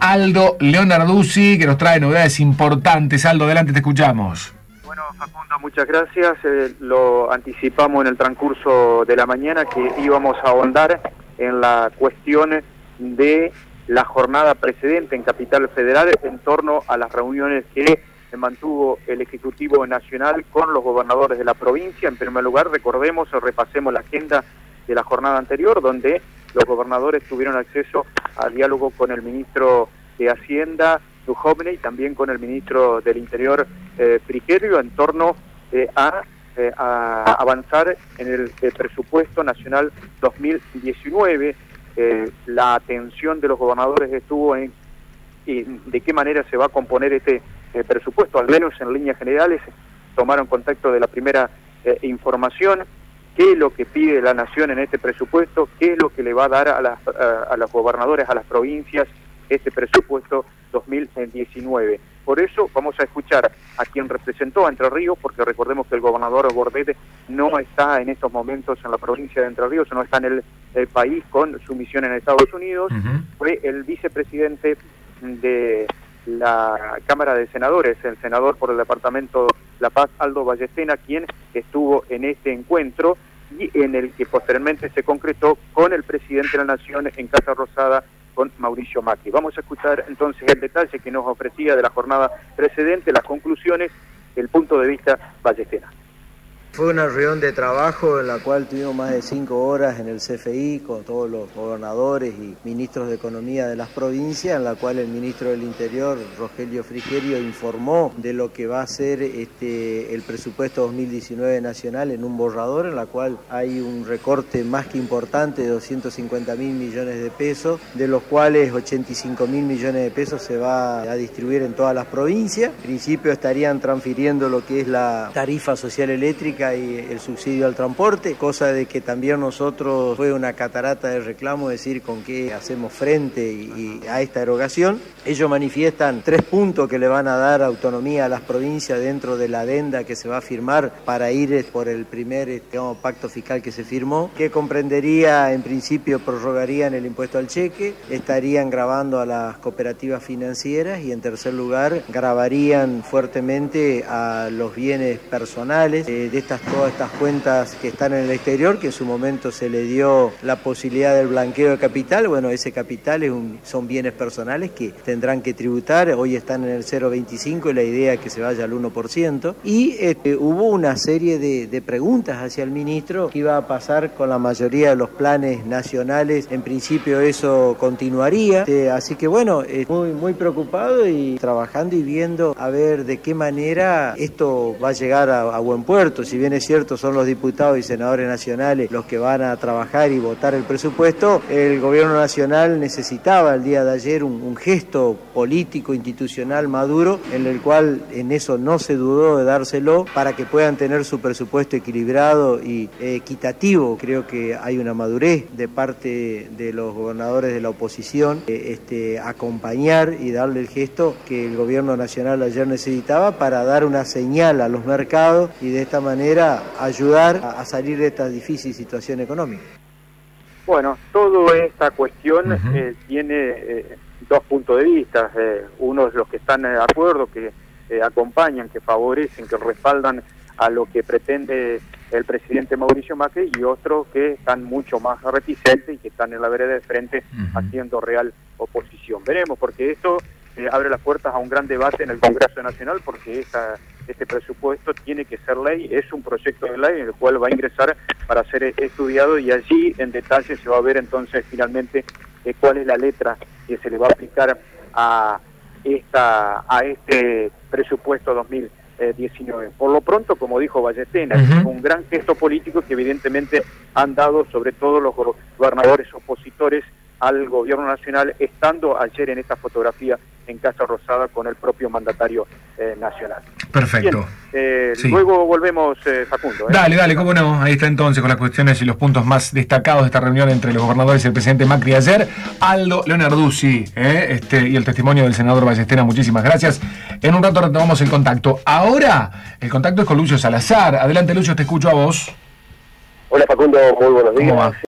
Aldo Leonarduzzi, que nos trae novedades importantes. Aldo, adelante, te escuchamos. Bueno, Facundo, muchas gracias. Lo anticipamos en el transcurso de la mañana que íbamos a ahondar en la cuestión de la jornada precedente en Capital Federal en torno a las reuniones que mantuvo el Ejecutivo Nacional con los gobernadores de la provincia. En primer lugar, recordemos o repasemos la agenda de la jornada anterior, donde los gobernadores tuvieron acceso a diálogo con el ministro de Hacienda, Duhovne, y también con el ministro del Interior, Frigerio, en torno a avanzar en el presupuesto nacional 2019. La atención de los gobernadores estuvo en de qué manera se va a componer este presupuesto, al menos en líneas generales. Tomaron contacto de la primera información, qué es lo que pide la Nación en este presupuesto, qué es lo que le va a dar a los gobernadores, a las provincias, este presupuesto 2019. Por eso vamos a escuchar a quien representó a Entre Ríos, porque recordemos que el gobernador Bordet no está en estos momentos en la provincia de Entre Ríos, no está en el país con su misión en Estados Unidos. Fue el vicepresidente de la Cámara de Senadores, el senador por el departamento La Paz, Aldo Ballestena, quien estuvo en este encuentro y en el que posteriormente se concretó con el presidente de la Nación en Casa Rosada, con Mauricio Macri. Vamos a escuchar entonces el detalle que nos ofrecía de la jornada precedente, las conclusiones, el punto de vista Ballestena. Fue una reunión de trabajo en la cual tuvimos más de 5 horas en el CFI con todos los gobernadores y ministros de Economía de las provincias, en la cual el ministro del Interior, Rogelio Frigerio, informó de lo que va a ser el presupuesto 2019 nacional en un borrador, en la cual hay un recorte más que importante de 250.000 millones de pesos, de los cuales 85.000 millones de pesos se va a distribuir en todas las provincias. En principio estarían transfiriendo lo que es la tarifa social eléctrica y el subsidio al transporte, cosa de que también nosotros fue una catarata de reclamo, decir con qué hacemos frente y a esta erogación. Ellos manifiestan 3 puntos que le van a dar autonomía a las provincias dentro de la adenda que se va a firmar para ir por el primer pacto fiscal que se firmó, que comprendería, en principio, prorrogarían el impuesto al cheque, estarían gravando a las cooperativas financieras y, en tercer lugar, gravarían fuertemente a los bienes personales de todas estas cuentas que están en el exterior, que en su momento se le dio la posibilidad del blanqueo de capital. Bueno, ese capital son bienes personales que tendrán que tributar, hoy están en el 0,25 y la idea es que se vaya al 1%. Y hubo una serie de preguntas hacia el ministro, qué iba a pasar con la mayoría de los planes nacionales. En principio eso continuaría, así que bueno, muy preocupado y trabajando y viendo a ver de qué manera esto va a llegar a buen puerto. Si bien es cierto, son los diputados y senadores nacionales los que van a trabajar y votar el presupuesto, el gobierno nacional necesitaba el día de ayer un gesto político, institucional maduro, en el cual en eso no se dudó de dárselo para que puedan tener su presupuesto equilibrado y equitativo. Creo que hay una madurez de parte de los gobernadores de la oposición, acompañar y darle el gesto que el gobierno nacional ayer necesitaba para dar una señal a los mercados y de esta manera ayudar a salir de esta difícil situación económica. Bueno, toda esta cuestión tiene 2 puntos de vista. Uno es los que están de acuerdo, que acompañan, que favorecen, que respaldan a lo que pretende el presidente Mauricio Macri, y otros que están mucho más reticentes y que están en la vereda de frente haciendo real oposición. Veremos, porque esto abre las puertas a un gran debate en el Congreso Nacional, porque este presupuesto tiene que ser ley, es un proyecto de ley en el cual va a ingresar para ser estudiado, y allí en detalle se va a ver entonces finalmente cuál es la letra que se le va a aplicar a este presupuesto 2019. Por lo pronto, como dijo Ballestena, es un gran gesto político que evidentemente han dado sobre todo los gobernadores opositores al gobierno nacional, estando ayer en esta fotografía en Casa Rosada con el propio mandatario nacional. Perfecto. Bien, sí. Luego volvemos, Facundo. Dale, cómo no. Ahí está entonces con las cuestiones y los puntos más destacados de esta reunión entre los gobernadores y el presidente Macri ayer. Aldo Leonarduzzi, y el testimonio del senador Ballestena. Muchísimas gracias. En un rato retomamos el contacto. Ahora, el contacto es con Lucio Salazar. Adelante, Lucio, te escucho a vos. Hola, Facundo, muy buenos días. ¿Cómo va?